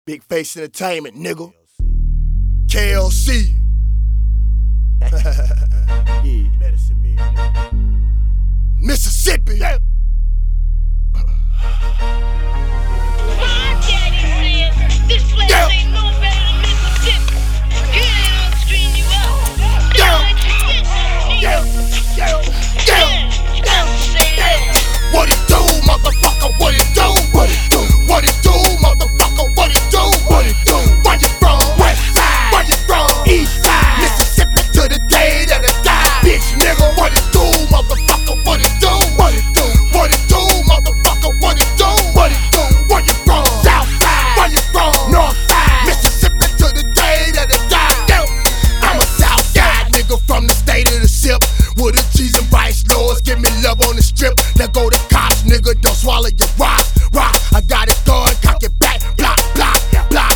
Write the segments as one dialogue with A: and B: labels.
A: Big Face Entertainment, nigga. KLC.
B: Yeah.
A: Medicine Man. Mississippi. Yeah.
C: My daddy said this place ain't no better than Mississippi. Here I'll screen you out.
A: What it do, motherfucker? What it do? What it do? What it do, motherfucker? What it do? What it do? Where you from? West side. Where you from? East side. Mississippi to the day that I die. Bitch, nigga, what it do, motherfucker? What it do? What it do? What it do, motherfucker? What it do? What it do? Where you from? South side. Where you from? North side. Mississippi to the day that I die. I'm a South side nigga from the state of the ship. With the G's and vice lords, give me love on the strip. Now go to cops, nigga, don't swallow your rocks. Rock, I got it going, cock it back, block, block, block.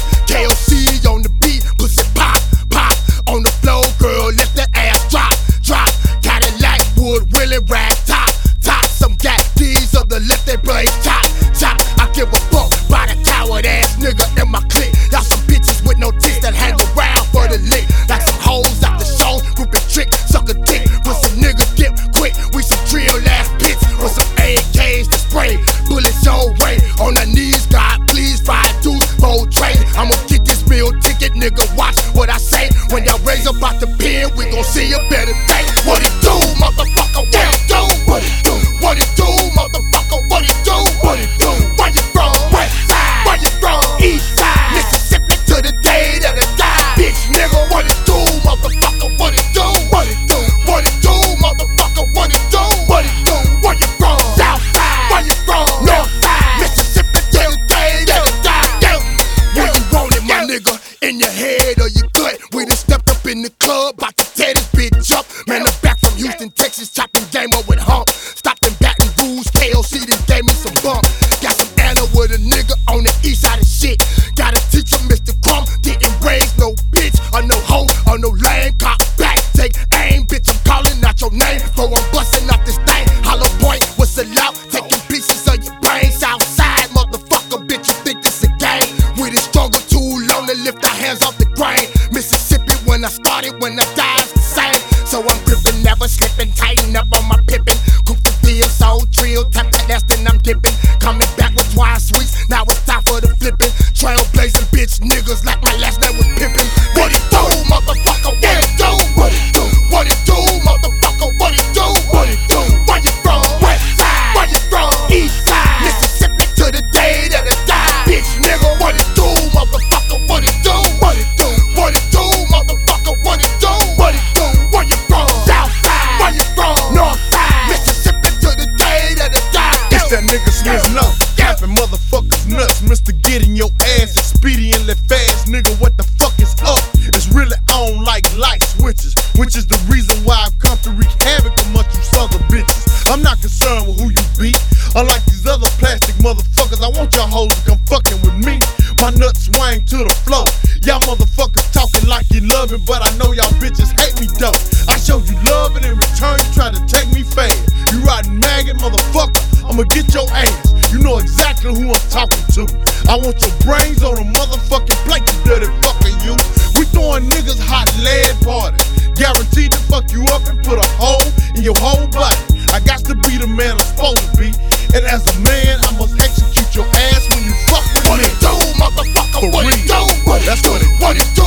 A: KLC on the beat, pussy pop, pop. On the floor, girl, let the ass drop, drop. Cadillac, wood, willie, rag, top, top. Some gat, these other let they blaze, chop, chop. I give a fuck by the coward ass nigga in my clique. Y'all some bitches with no tits that hang around for the lick. Like some hoes out the show, groupie trick, suck a dick. Pussy nigga dip quick, we some drill ass bitch. With some AKs to spray, bullets your way. On the knees, God, please, 5 2 4 trade. I'ma get this meal ticket, nigga, watch what I say. When y'all raise up out the pen, we gon' see a better day. What it do, motherfucker? What it do? What it do? What it do, motherfucker? What it do? What it do? Where you from? West side. Where you from? East side. Mississippi to the day that I die. Bitch, nigga, what it do, motherfucker? What it do? What it do? What it do, motherfucker? What it do? What it do? Where you from? South side. Where you from? North side. Mississippi to the day that I die. Where you want it, my nigga? In your head or your gut? We done stepped up in the club, bout to tear this bitch up. Man, I'm back from Houston, Texas, chopping game up with Hump. Stopped in Baton Rouge, KLC done gave me some bump. Got some Anna with a nigga on the east side of shit. Gotta teach him Mr. Crumb, didn't raise no bitch or no hoe or no lame. Cock back, take aim, bitch, I'm calling out your name. Bro, I'm busting up this thing. Hollow point, whistle out, taking pieces of your brain. Southside, motherfucker, bitch, you think this a game? We done struggled too long to lift our hands off the grain. Mississippi, when I started, when I die, it's the same. So I'm gripping, never slipping, tighten up on my pippin'. Coop the deal, so trill, tap that ass, then I'm dipping. Coming back with twine sweets, now it's time for the flipping. Trailblazing bitch niggas like my last name was Pippin. What it do, motherfucker? What it do? What it do? What it do, motherfucker? What it do? What it do? Where you from? West side. Where you from? East side. Mississippi to the day that I die. Bitch nigga, what it do, motherfucker? What it do? What it do? What it do, motherfucker? What it do? What it do? Where you from? South side. Where you from? North side. Mississippi to the day that I die.
D: It's that nigga Smith Love, clapping motherfuckers nuts. Mr. Get in your ass expediently fast. Nigga, what the fuck is up? It's really on like light switches, which is the reason why I've come to wreak havoc amongst you sons of bitches. I'm not concerned with who you be. Unlike these other plastic motherfuckers, I want y'all hoes to come fucking with me. My nuts swing to the floor. Y'all motherfuckers talking like you love me, but I know y'all bitches hate me though. I show you love and in return you try to take me fast. You riding maggot, motherfucker, I'ma get your ass. You know exactly who I'm talking to. I want your brains on a motherfucking plate, you dirty fucking you. We throwing niggas hot lead party, guaranteed to fuck you up and put a hole in your whole body. I got to be the man I'm supposed to be, and as a man I must execute your ass when you fuck with me.
A: What it do, motherfucker?
D: For
A: What it
D: real.
A: do? What it
D: That's
A: do?
D: what it do.
A: What it do?